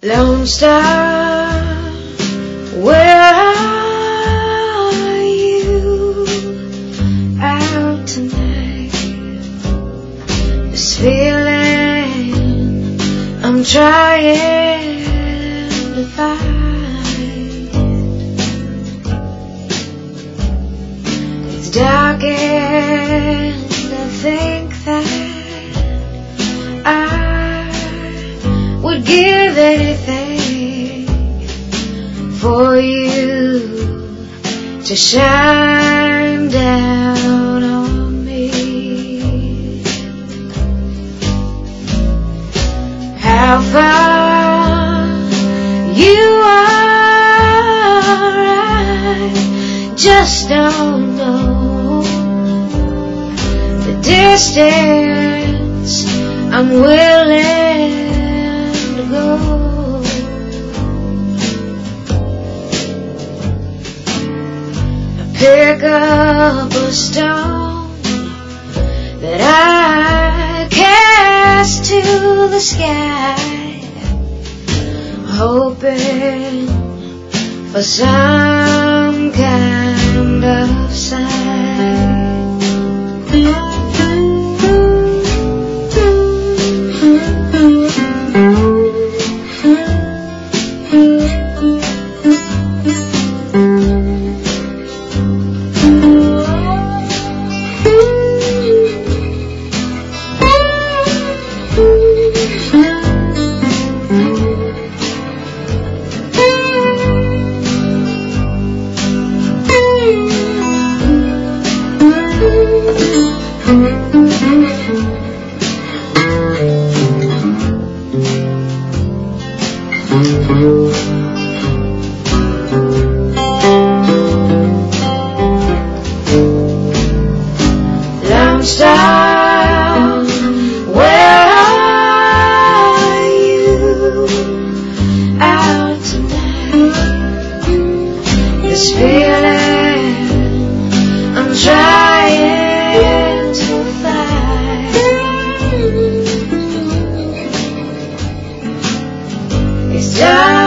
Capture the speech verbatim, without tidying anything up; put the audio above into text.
Lone Star, where are you out tonight? This feeling I'm trying to find. It's dark and I think that I would give anything for you to shine down on me. How far you are, I just don't know. The distance I'm willing to go. Pick up a stone that I cast to the sky, hoping for some kind of sign. Lone Star, where are you out tonight? This feeling I'm trying to find. It's dark